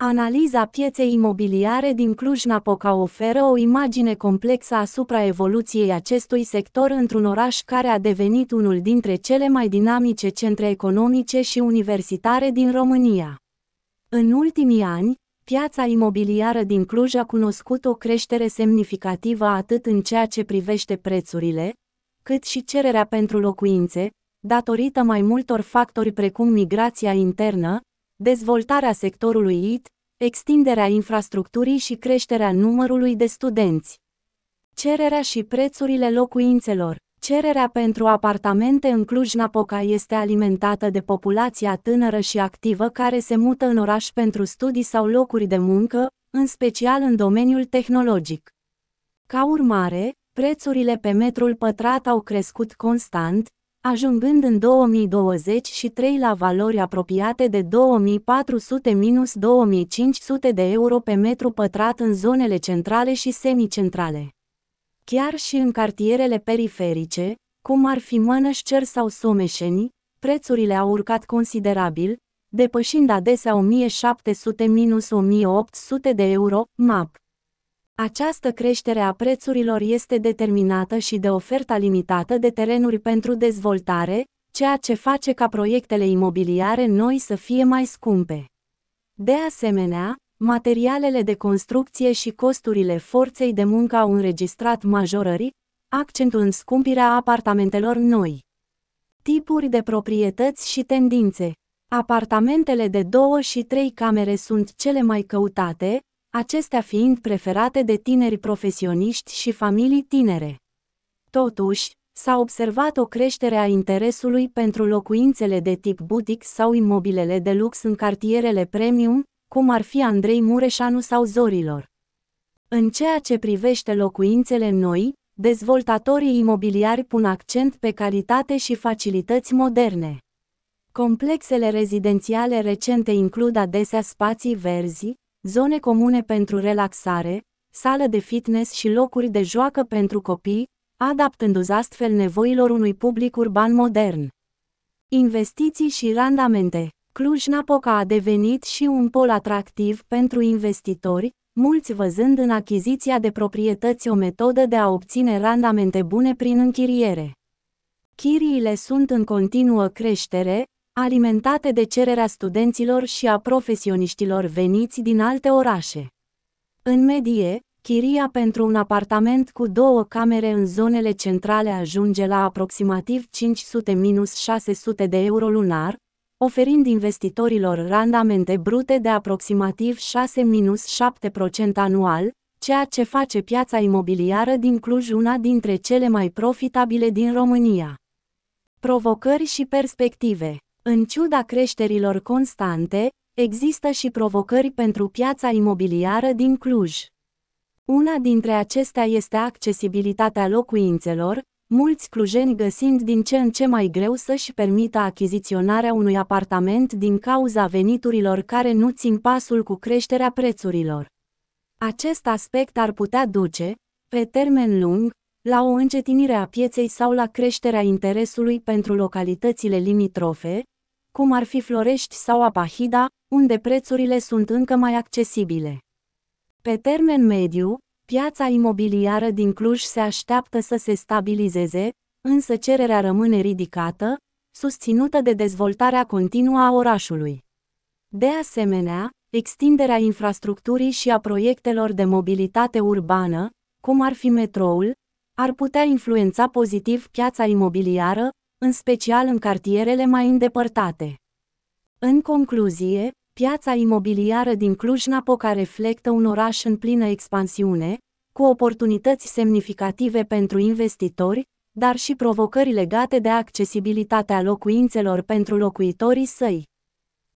Analiza pieței imobiliare din Cluj-Napoca oferă o imagine complexă asupra evoluției acestui sector într-un oraș care a devenit unul dintre cele mai dinamice centre economice și universitare din România. În ultimii ani, piața imobiliară din Cluj a cunoscut o creștere semnificativă atât în ceea ce privește prețurile, cât și cererea pentru locuințe, datorită mai multor factori precum migrația internă, dezvoltarea sectorului IT, extinderea infrastructurii și creșterea numărului de studenți. Cererea și prețurile locuințelor. Cererea pentru apartamente în Cluj-Napoca este alimentată de populația tânără și activă care se mută în oraș pentru studii sau locuri de muncă, în special în domeniul tehnologic. Ca urmare, prețurile pe metrul pătrat au crescut constant, ajungând în 2023 la valori apropiate de 2400-2500 de euro pe metru pătrat în zonele centrale și semicentrale. Chiar și în cartierele periferice, cum ar fi Mănășcer sau Someșeni, prețurile au urcat considerabil, depășind adesea 1700-1800 de euro, MAP. Această creștere a prețurilor este determinată și de oferta limitată de terenuri pentru dezvoltare, ceea ce face ca proiectele imobiliare noi să fie mai scumpe. De asemenea, materialele de construcție și costurile forței de muncă au înregistrat majorări, accentuând scumpirea apartamentelor noi. Tipuri de proprietăți și tendințe. Apartamentele de 2 și 3 camere sunt cele mai căutate, acestea fiind preferate de tineri profesioniști și familii tinere. Totuși, s-a observat o creștere a interesului pentru locuințele de tip boutique sau imobilele de lux în cartierele premium, cum ar fi Andrei Mureșanu sau Zorilor. În ceea ce privește locuințele noi, dezvoltatorii imobiliari pun accent pe calitate și facilități moderne. Complexele rezidențiale recente includ adesea spații verzi, zone comune pentru relaxare, sală de fitness și locuri de joacă pentru copii, adaptându-se astfel nevoilor unui public urban modern. Investiții și randamente. Cluj-Napoca a devenit și un pol atractiv pentru investitori, mulți văzând în achiziția de proprietăți o metodă de a obține randamente bune prin închiriere. Chiriile sunt în continuă creștere, alimentate de cererea studenților și a profesioniștilor veniți din alte orașe. În medie, chiria pentru un apartament cu 2 camere în zonele centrale ajunge la aproximativ 500-600 de euro lunar, oferind investitorilor randamente brute de aproximativ 6-7% anual, ceea ce face piața imobiliară din Cluj una dintre cele mai profitabile din România. Provocări și perspective. În ciuda creșterilor constante, există și provocări pentru piața imobiliară din Cluj. Una dintre acestea este accesibilitatea locuințelor, mulți clujeni găsind din ce în ce mai greu să-și permită achiziționarea unui apartament din cauza veniturilor care nu țin pasul cu creșterea prețurilor. Acest aspect ar putea duce, pe termen lung, la o încetinire a pieței sau la creșterea interesului pentru localitățile limitrofe, cum ar fi Florești sau Apahida, unde prețurile sunt încă mai accesibile. Pe termen mediu, piața imobiliară din Cluj se așteaptă să se stabilizeze, însă cererea rămâne ridicată, susținută de dezvoltarea continuă a orașului. De asemenea, extinderea infrastructurii și a proiectelor de mobilitate urbană, cum ar fi metroul, ar putea influența pozitiv piața imobiliară, în special în cartierele mai îndepărtate. În concluzie, piața imobiliară din Cluj-Napoca reflectă un oraș în plină expansiune, cu oportunități semnificative pentru investitori, dar și provocări legate de accesibilitatea locuințelor pentru locuitorii săi.